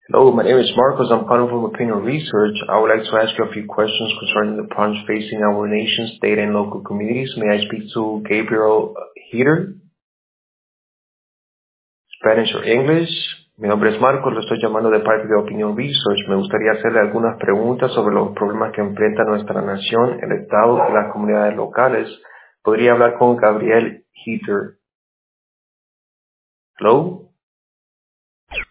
Hello, my name is Marcos. I'm calling from Opinion Research. I would like to ask you a few questions concerning the problems facing our nation's state and local communities. May I speak to Gabriel Heater? Spanish or English? Mi nombre es Marcos, lo estoy llamando de parte de Opinion Research. Me gustaría hacerle algunas preguntas sobre los problemas que enfrenta nuestra nación, el Estado y las comunidades locales. ¿Podría hablar con Gabriel Heater? Hello?